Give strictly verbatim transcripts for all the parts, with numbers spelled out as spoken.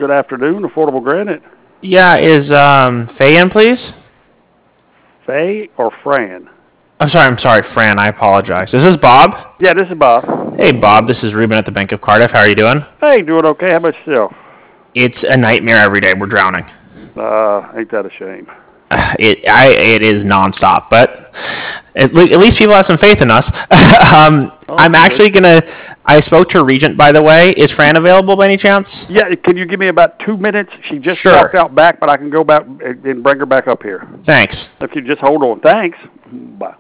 Good afternoon, Affordable Granite. Yeah, is um, Faye in, please? Faye or Fran? I'm sorry, I'm sorry, Fran. I apologize. Is this Bob? Yeah, this is Bob. Hey, Bob. This is Ruben at the Bank of Cardiff. How are you doing? Hey, doing okay. How about yourself? It's a nightmare every day. We're drowning. Uh, ain't that a shame? It I it is nonstop, but at, le- at least people have some faith in us. um, Oh, I'm good. actually gonna. I spoke to Regent, by the way. Is Fran available by any chance? Yeah, can you give me about two minutes? She just Sure. walked out back, but I can go back and bring her back up here. Thanks. If you just hold on. Thanks. Bye.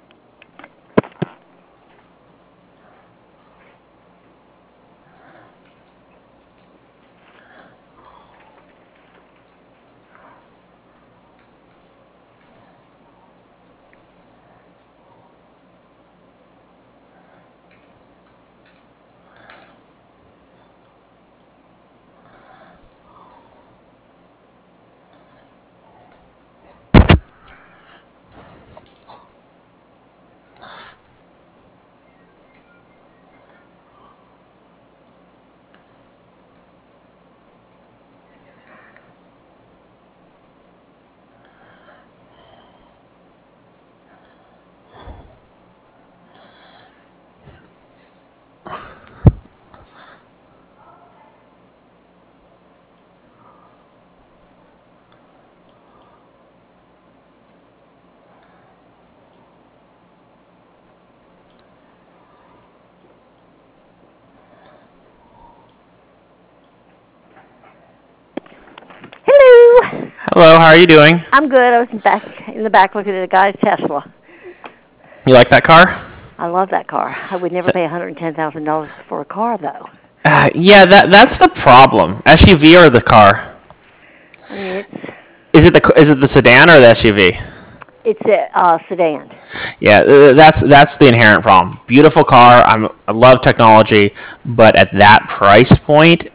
Hello. Hello. How are you doing? I'm good. I was in back in the back looking at a guy's Tesla. You like that car? I love that car. I would never pay one hundred ten thousand dollars for a car, though. Uh, yeah, that that's the problem. S U V or the car? I mean, it's Is it the is it the sedan or the S U V? it's a uh, sedan. Yeah, uh, that's that's the inherent problem. Beautiful car. I'm I love technology, but at that price point,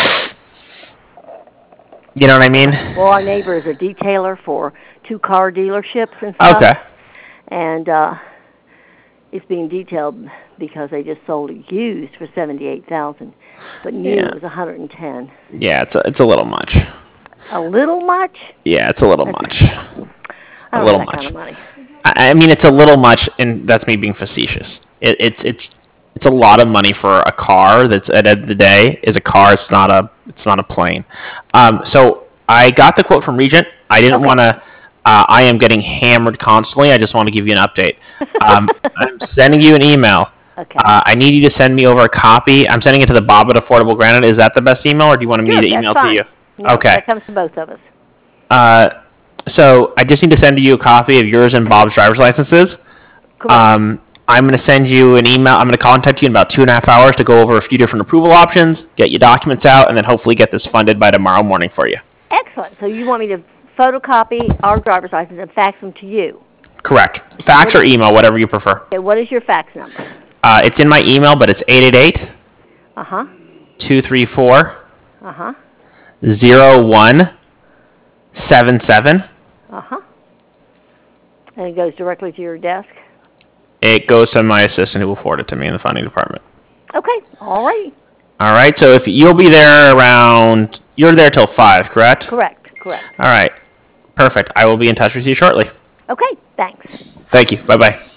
you know what I mean? Well, our neighbor is a detailer for two car dealerships and stuff. Okay. And uh, it's being detailed because they just sold it used for seventy-eight thousand, but new Yeah. was one hundred ten. Yeah, it's a, it's a little much. A little much? Yeah, it's a little much. I A don't little have that much. kind of money. I, I mean, it's a little much, and that's me being facetious. It, it's it's it's a lot of money for a car. That's at the end of the day is a car. It's not a it's not a plane. Um, so I got the quote from Regent. I didn't Okay. want to. Uh, I am getting hammered constantly. I just want to give you an update. Um, I'm sending you an email. Okay. Uh, I need you to send me over a copy. I'm sending it to the Bob at Affordable Granite. Is that the best email, or do you want me Sure, to that's email fine. to you? No, Okay. That comes to both of us. Uh, so I just need to send you a copy of yours and Bob's driver's licenses. Correct. Um, I'm going to send you an email. I'm going to contact you in about two and a half hours to go over a few different approval options, get your documents out, and then hopefully get this funded by tomorrow morning for you. Excellent. So you want me to photocopy our driver's license and fax them to you? Correct. Fax or email, whatever you prefer. Okay, what is your fax number? Uh, it's in my email, but it's eight eight eight, Uh-huh. two three four, Uh-huh. zero one seven seven. Uh-huh. And it goes directly to your desk? It goes to my assistant who will forward it to me in the funding department. Okay. All right. All right, so if you'll be there around, you're there till five, correct? Correct. Correct. All right, perfect. I will be in touch with you shortly. Okay. Thanks. Thank you. Bye-bye.